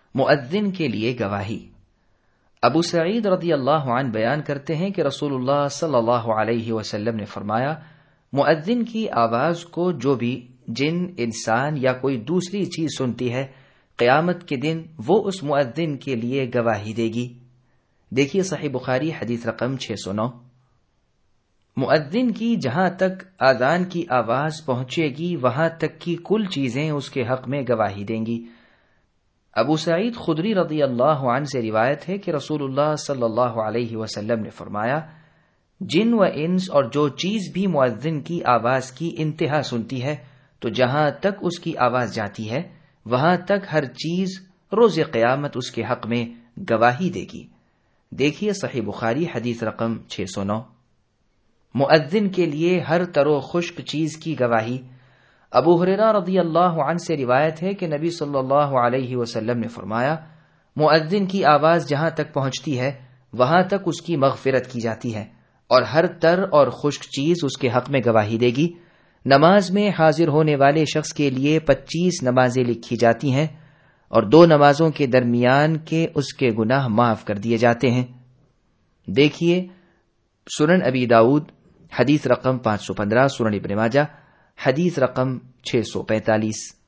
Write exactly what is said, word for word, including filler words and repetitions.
مؤذن کے لیے گواہی۔ ابو سعید رضی اللہ عنہ بیان کرتے ہیں کہ رسول اللہ صلی اللہ علیہ وسلم نے فرمایا، مؤذن کی آواز کو جو بھی جن، انسان یا کوئی دوسری چیز سنتی ہے، قیامت کے دن وہ اس مؤذن کے لیے گواہی دے گی۔ دیکھیے صحیح بخاری حدیث رقم چھ سو نو۔ مؤذن کی جہاں تک اذان کی آواز پہنچے گی وہاں تک کی کل چیزیں اس کے حق میں گواہی دیں گی۔ ابو سعید خدری رضی اللہ عنہ سے روایت ہے کہ رسول اللہ صلی اللہ علیہ وسلم نے فرمایا، جن و انس اور جو چیز بھی مؤذن کی آواز کی انتہا سنتی ہے تو جہاں تک اس کی آواز جاتی ہے وہاں تک ہر چیز روز قیامت اس کے حق میں گواہی دے گی۔ دیکھیے صحیح بخاری حدیث رقم چھ سو نو۔ مؤذن کے لیے ہر تر و خشک چیز کی گواہی۔ ابو ہریرہ رضی اللہ عنہ سے روایت ہے کہ نبی صلی اللہ علیہ وسلم نے فرمایا، مؤذن کی آواز جہاں تک پہنچتی ہے وہاں تک اس کی مغفرت کی جاتی ہے اور ہر تر اور خشک چیز اس کے حق میں گواہی دے گی۔ نماز میں حاضر ہونے والے شخص کے لیے پچیس نمازیں لکھی جاتی ہیں اور دو نمازوں کے درمیان کے اس کے گناہ معاف کر دیے جاتے ہیں۔ دیکھیے سنن ابی داؤد حدیث رقم پانچ سو پندرہ، سنن ابن ماجہ حدیث رقم چھ سو پینتالیس۔